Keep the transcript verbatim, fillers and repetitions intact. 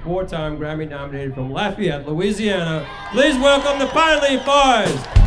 four-time Grammy nominated from Lafayette, Louisiana. Please welcome the Pine Leaf Boys.